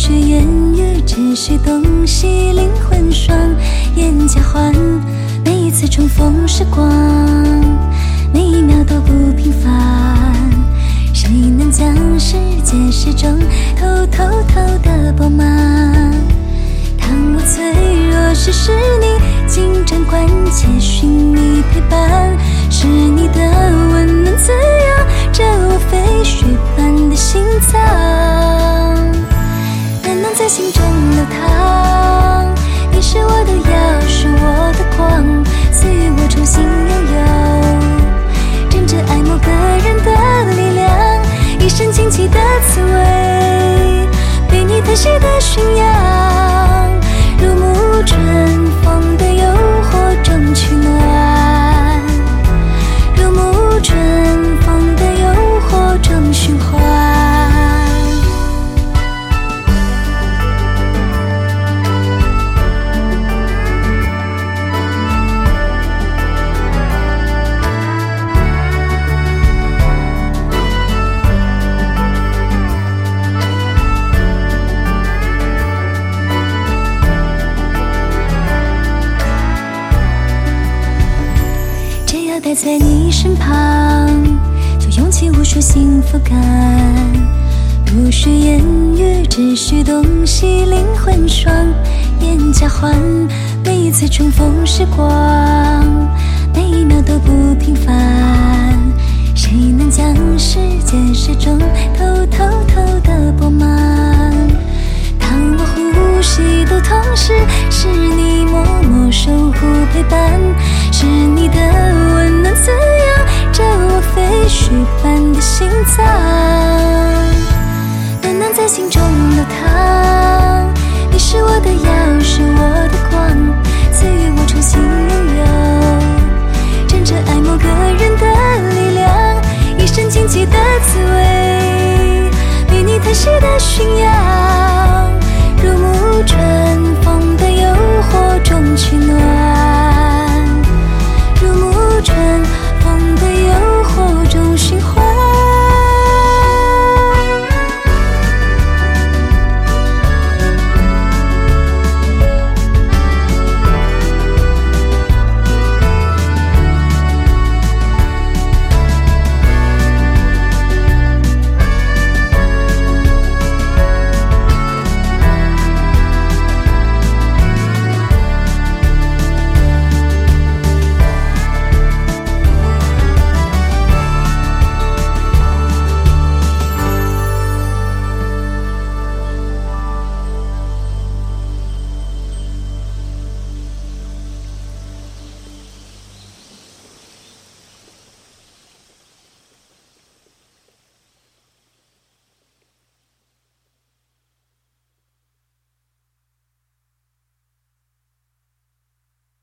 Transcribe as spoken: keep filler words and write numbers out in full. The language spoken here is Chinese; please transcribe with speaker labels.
Speaker 1: 需言语，只需洞悉灵魂双眼交换。每一次重逢时光，每一秒都不平凡。谁能将世界始终偷偷偷的饱满？当我脆弱时，是你紧张关切，寻你陪伴，是你的温暖滋养着我飞雪般的心脏。暖暖在心中流淌，你是我的药，是我的光，赐予我重新拥有真正爱某个人的力量。一身荆棘的刺猬，被你疼惜的驯养，如沐春风的诱惑中取暖，如沐春风的诱惑中循环。待在你身旁，就涌起无数幸福感。不需言语，只需洞悉灵魂双眼交换。每一次重逢时光，每一秒都不平凡。谁能将世界始终偷偷偷的饱满？当我呼吸都同时，是你默默守护陪伴，是你的温暖滋养着我飞雪般的心脏。暖暖在心中流淌，